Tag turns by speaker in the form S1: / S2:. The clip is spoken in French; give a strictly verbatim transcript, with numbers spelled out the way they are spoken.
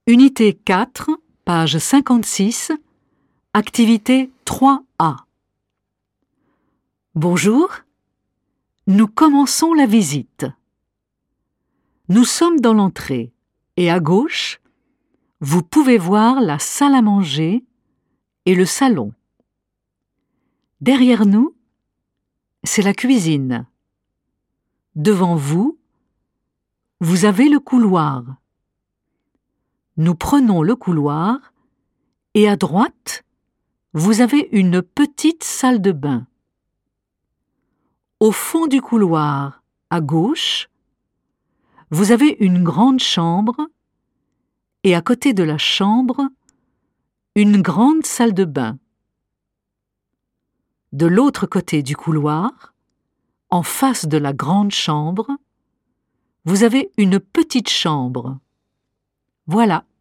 S1: Unité quatre, page cinquante-six, activité trois A. Bonjour, nous commençons la visite. Nous sommes dans l'entrée et à gauche, vous pouvez voir la salle à manger et le salon. Derrière nous, c'est la cuisine. Devant vous, vous avez le couloir. Nous prenons le couloir et à droite, vous avez une petite salle de bain. Au fond du couloir, à gauche, vous avez une grande chambre et à côté de la chambre, une grande salle de bain. De l'autre côté du couloir, en face de la grande chambre, vous avez une petite chambre. Voilà.